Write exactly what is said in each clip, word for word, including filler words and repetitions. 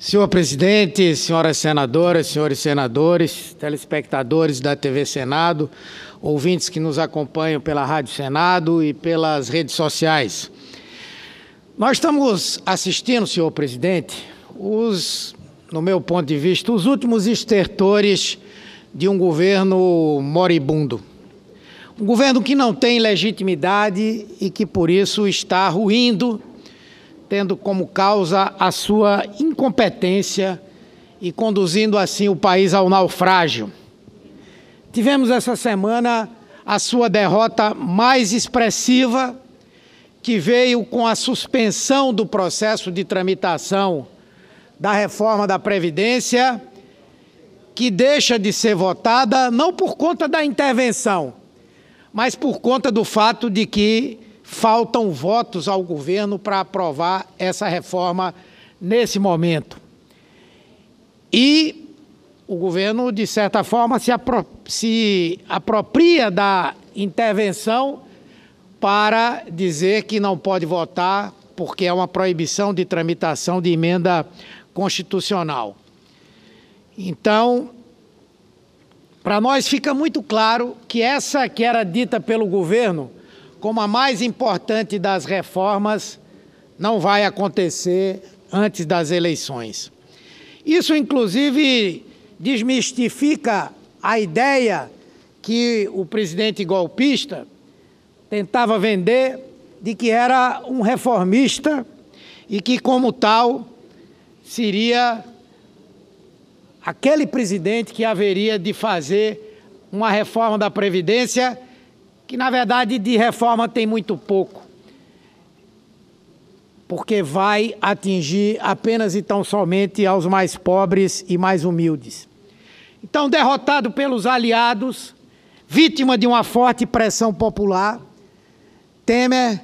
Senhor presidente, senhoras senadoras, senhores senadores, telespectadores da T V Senado, ouvintes que nos acompanham pela Rádio Senado e pelas redes sociais. Nós estamos assistindo, senhor presidente, os, no meu ponto de vista, os últimos estertores de um governo moribundo. Um governo que não tem legitimidade e que, por isso, está ruindo, tendo como causa a sua incompetência e conduzindo assim o país ao naufrágio. Tivemos essa semana a sua derrota mais expressiva, que veio com a suspensão do processo de tramitação da reforma da Previdência, que deixa de ser votada não por conta da intervenção, mas por conta do fato de que faltam votos ao governo para aprovar essa reforma nesse momento. E o governo, de certa forma, se, apro- se apropria da intervenção para dizer que não pode votar porque é uma proibição de tramitação de emenda constitucional. Então, para nós fica muito claro que essa que era dita pelo governo como a mais importante das reformas não vai acontecer antes das eleições. Isso, inclusive, desmistifica a ideia que o presidente golpista tentava vender de que era um reformista e que, como tal, seria aquele presidente que haveria de fazer uma reforma da Previdência que, na verdade, de reforma tem muito pouco, porque vai atingir apenas e tão somente aos mais pobres e mais humildes. Então, derrotado pelos aliados, vítima de uma forte pressão popular, Temer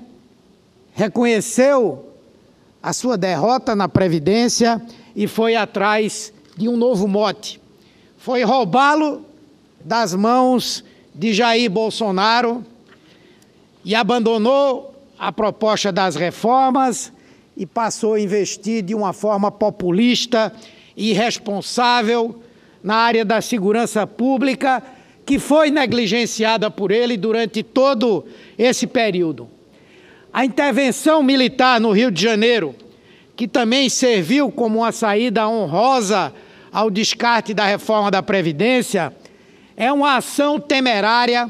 reconheceu a sua derrota na Previdência e foi atrás de um novo mote. Foi roubá-lo das mãos de Jair Bolsonaro e abandonou a proposta das reformas e passou a investir de uma forma populista e irresponsável na área da segurança pública, que foi negligenciada por ele durante todo esse período. A intervenção militar no Rio de Janeiro, que também serviu como uma saída honrosa ao descarte da reforma da Previdência, é uma ação temerária,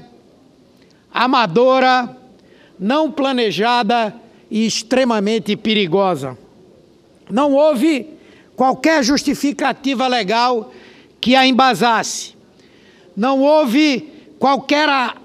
amadora, não planejada e extremamente perigosa. Não houve qualquer justificativa legal que a embasasse. Não houve qualquer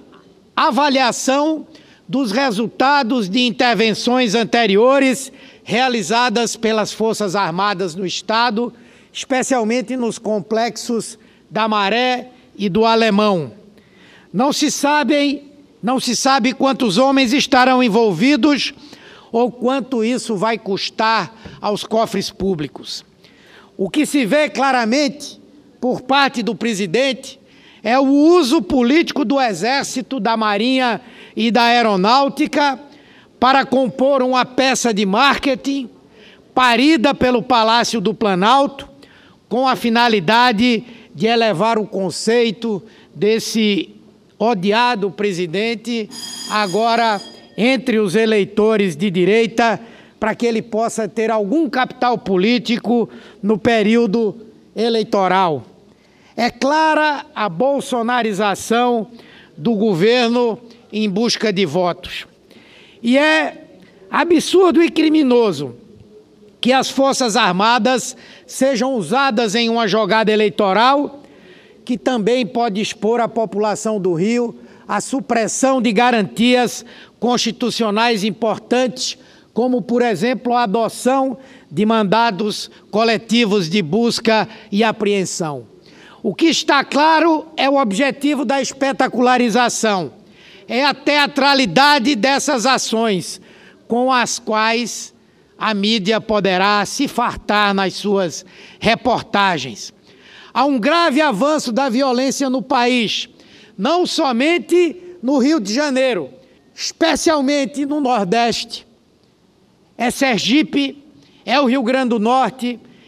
avaliação dos resultados de intervenções anteriores realizadas pelas Forças Armadas no Estado, especialmente nos complexos da Maré e do Alemão. Não se sabem, não se sabe quantos homens estarão envolvidos ou quanto isso vai custar aos cofres públicos. O que se vê claramente por parte do presidente é o uso político do Exército, da Marinha e da Aeronáutica para compor uma peça de marketing parida pelo Palácio do Planalto, com a finalidade de elevar o conceito desse odiado presidente agora entre os eleitores de direita, para que ele possa ter algum capital político no período eleitoral. É clara a bolsonarização do governo em busca de votos. E é absurdo e criminoso que as Forças Armadas sejam usadas em uma jogada eleitoral que também pode expor a população do Rio à supressão de garantias constitucionais importantes, como, por exemplo, a adoção de mandados coletivos de busca e apreensão. O que está claro é o objetivo da espetacularização, é a teatralidade dessas ações, com as quais a mídia poderá se fartar nas suas reportagens. Há um grave avanço da violência no país, não somente no Rio de Janeiro, especialmente no Nordeste. É Sergipe, é o Rio Grande do Norte,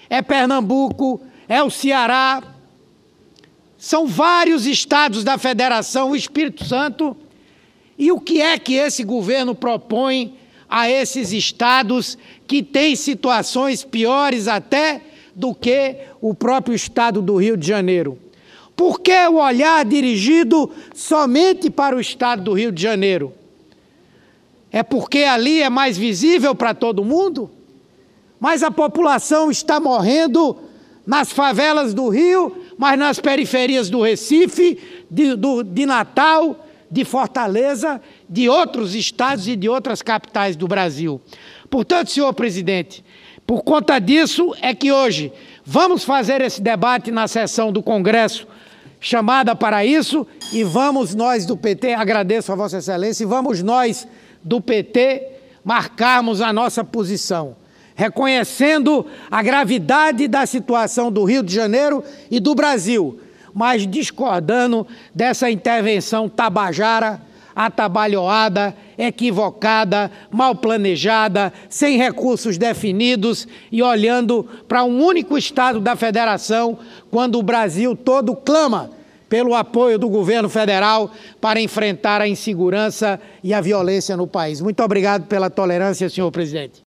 é Pernambuco, é o Ceará. São vários estados da federação, o Espírito Santo. E o que é que esse governo propõe a esses estados que têm situações piores até do que o próprio estado do Rio de Janeiro? Por que o olhar dirigido somente para o estado do Rio de Janeiro? É porque ali é mais visível para todo mundo? Mas a população está morrendo nas favelas do Rio, mas nas periferias do Recife, de, do, de Natal, de Fortaleza, de outros estados e de outras capitais do Brasil. Portanto, senhor presidente, por conta disso é que hoje vamos fazer esse debate na sessão do Congresso, chamada para isso, e vamos nós do P T, agradeço a Vossa Excelência, e vamos nós do P T marcarmos a nossa posição, reconhecendo a gravidade da situação do Rio de Janeiro e do Brasil, mas discordando dessa intervenção tabajara, atabalhoada, equivocada, mal planejada, sem recursos definidos e olhando para um único estado da federação, quando o Brasil todo clama pelo apoio do governo federal para enfrentar a insegurança e a violência no país. Muito obrigado pela tolerância, senhor presidente.